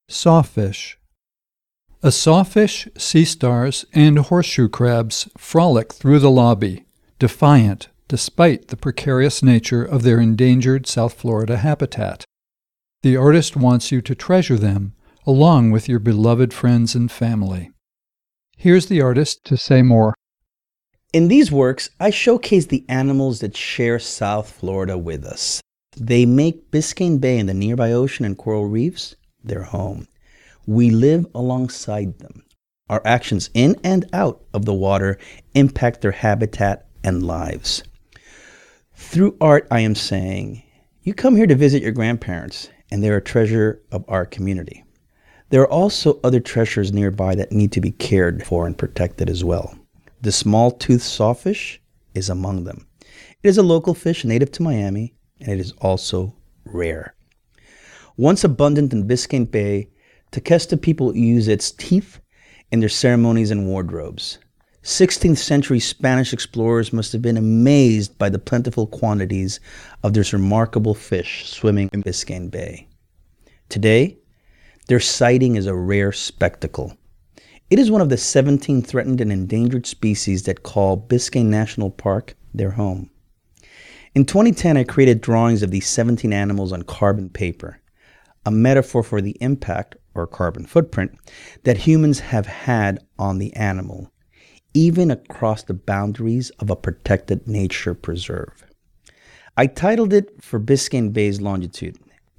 Sawfish. A sawfish, sea stars, and horseshoe crabs frolic through the lobby, defiant despite the precarious nature of their endangered South Florida habitat. The artist wants you to treasure them, along with your beloved friends and family. Here's the artist to say more. In these works, I showcase the animals that share South Florida with us. They make Biscayne Bay and the nearby ocean and coral reefs their home. We live alongside them. Our actions in and out of the water impact their habitat and lives. Through art, I am saying, you come here to visit your grandparents, and they're a treasure of our community. There are also other treasures nearby that need to be cared for and protected as well. The small-toothed sawfish is among them. It is a local fish native to Miami, and it is also rare. Once abundant in Biscayne Bay, Tequesta people use its teeth in their ceremonies and wardrobes. 16th century Spanish explorers must have been amazed by the plentiful quantities of this remarkable fish swimming in Biscayne Bay. Today, their sighting is a rare spectacle. It is one of the 17 threatened and endangered species that call Biscayne National Park their home. In 2010, I created drawings of these 17 animals on carbon paper, a metaphor for the impact, or carbon footprint, that humans have had on the animal, even across the boundaries of a protected nature preserve. I titled it For Biscayne Bay's Longitude,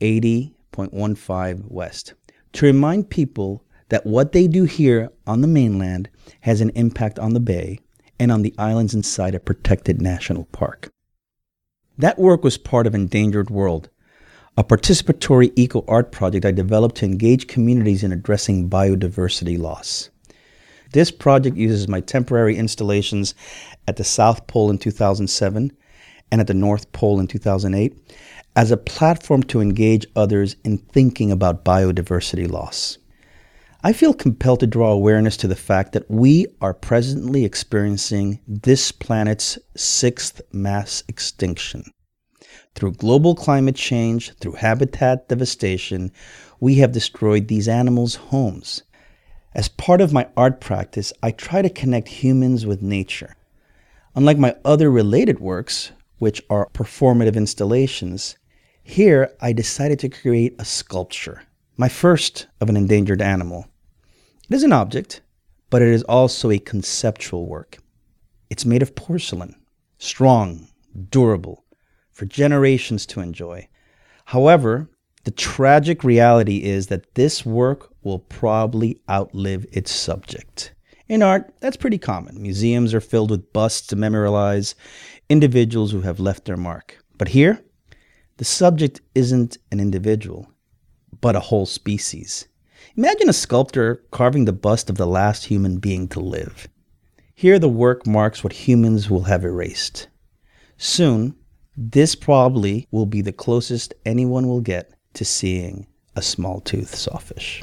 80.15 West, to remind people that what they do here on the mainland has an impact on the bay and on the islands inside a protected national park. That work was part of Endangered World, a participatory eco-art project I developed to engage communities in addressing biodiversity loss. This project uses my temporary installations at the South Pole in 2007 and at the North Pole in 2008 as a platform to engage others in thinking about biodiversity loss. I feel compelled to draw awareness to the fact that we are presently experiencing this planet's 6th mass extinction. Through global climate change, through habitat devastation, we have destroyed these animals' homes. As part of my art practice, I try to connect humans with nature. Unlike my other related works, which are performative installations, here I decided to create a sculpture, my first of an endangered animal. It is an object, but it is also a conceptual work. It's made of porcelain, strong, durable, for generations to enjoy. However, the tragic reality is that this work will probably outlive its subject. In art, that's pretty common. Museums are filled with busts to memorialize individuals who have left their mark. But here, the subject isn't an individual, but a whole species. Imagine a sculptor carving the bust of the last human being to live. Here, the work marks what humans will have erased. Soon, this probably will be the closest anyone will get to seeing a small-toothed sawfish.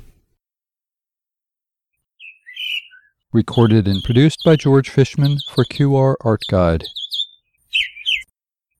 Recorded and produced by George Fishman for QR Art Guide.